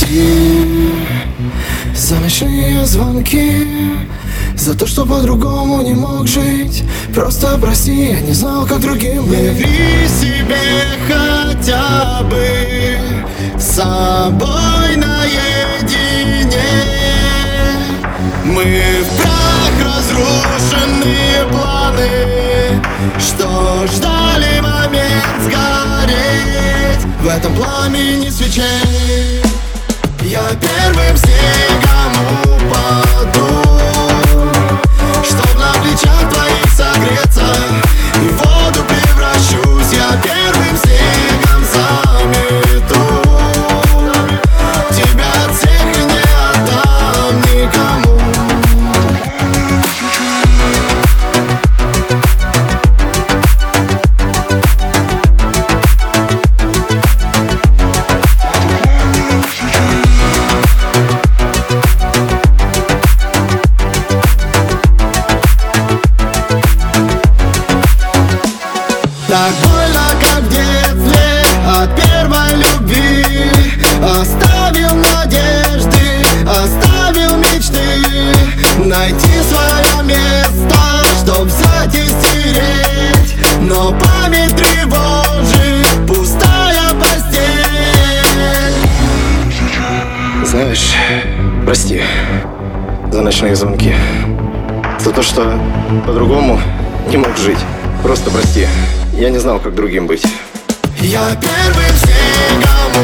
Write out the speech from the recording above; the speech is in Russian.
прости за ночные звонки, за то, что по-другому не мог жить. Просто прости, я не знал, как другим быть. Яви себе хотя бы с собой наедине. Мы в прах разрушенные планы, что ждали момент сгореть в этом пламени свечей. Я первым снегом упаду, чтоб на плечах твоих согреться, и в воду превращусь. Я первым снегом замету тебя от всех и не отдам никому. Так больно, как в детстве от первой любви. Оставил надежды, оставил мечты, найти свое место, чтоб взять и стереть. Но память тревожит пустая постель. Знаешь, прости за ночные звонки, за то, что по-другому не мог жить. Просто прости, я не знал, как другим быть. Я первым снегом